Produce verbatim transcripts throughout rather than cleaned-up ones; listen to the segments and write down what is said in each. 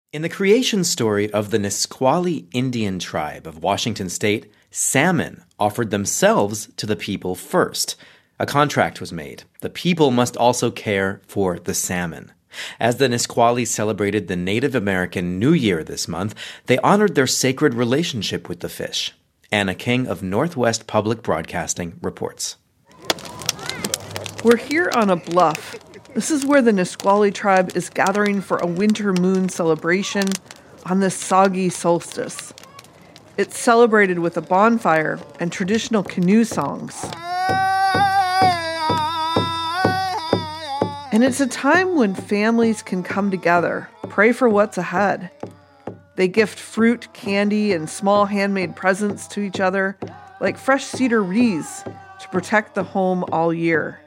In the creation story of the Nisqually Indian tribe of Washington state, salmon offered themselves to the people first. A contract was made. The people must also care for the salmon. As the Nisqually celebrated the Native American New Year this month, they honored their sacred relationship with the fish. Anna King of Northwest Public Broadcasting reports. We're here on a bluff. This is where the Nisqually tribe is gathering for a winter moon celebration on this soggy solstice. It's celebrated with a bonfire and traditional canoe songs. And it's a time when families can come together, pray for what's ahead. They gift fruit, candy, and small handmade presents to each other, like fresh cedar wreaths to protect the home all year.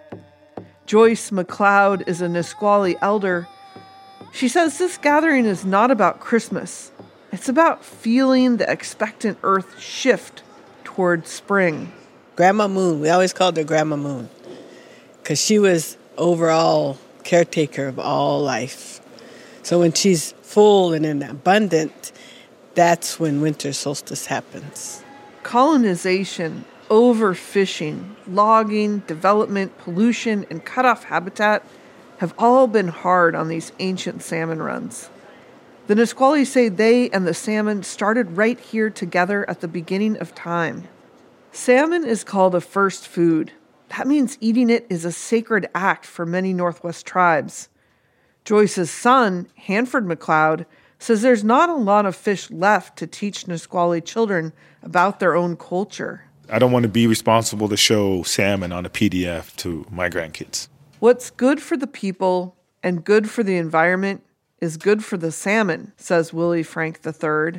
Joyce McLeod is a Nisqually elder. She says this gathering is not about Christmas. It's about feeling the expectant earth shift toward spring. Grandma Moon, we always called her Grandma Moon, because she was overall caretaker of all life. So when she's full and abundant, that's when winter solstice happens. Colonization, overfishing, logging, development, pollution, and cut-off habitat have all been hard on these ancient salmon runs. The Nisqually say they and the salmon started right here together at the beginning of time. Salmon is called a first food. That means eating it is a sacred act for many Northwest tribes. Joyce's son, Hanford McLeod, says there's not a lot of fish left to teach Nisqually children about their own culture. I don't want to be responsible to show salmon on a P D F to my grandkids. What's good for the people and good for the environment is good for the salmon, says Willie Frank the third.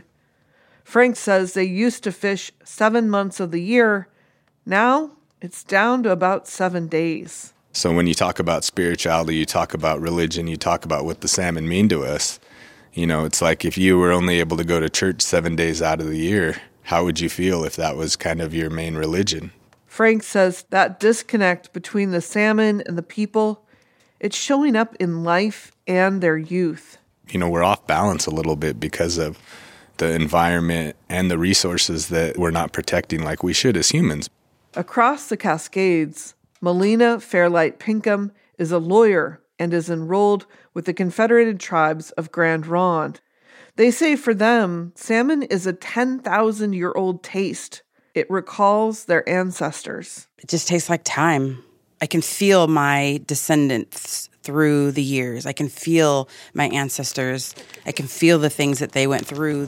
Frank says they used to fish seven months of the year. Now it's down to about seven days. So when you talk about spirituality, you talk about religion, you talk about what the salmon mean to us. You know, it's like if you were only able to go to church seven days out of the year, how would you feel if that was kind of your main religion? Frank says that disconnect between the salmon and the people, it's showing up in life and their youth. You know, we're off balance a little bit because of the environment and the resources that we're not protecting like we should as humans. Across the Cascades, Melina Fairlight Pinkham is a lawyer and is enrolled with the Confederated Tribes of Grand Ronde. They say for them, salmon is a ten thousand year old taste. It recalls their ancestors. It just tastes like time. I can feel my descendants through the years. I can feel my ancestors. I can feel the things that they went through.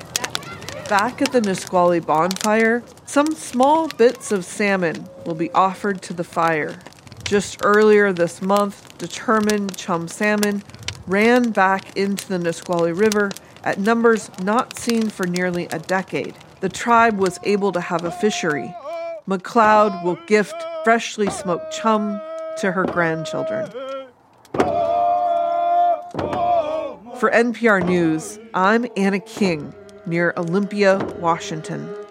Back at the Nisqually bonfire, some small bits of salmon will be offered to the fire. Just earlier this month, determined chum salmon ran back into the Nisqually River at numbers not seen for nearly a decade. The tribe was able to have a fishery. McLeod will gift freshly smoked chum to her grandchildren. For N P R News, I'm Anna King, near Olympia, Washington.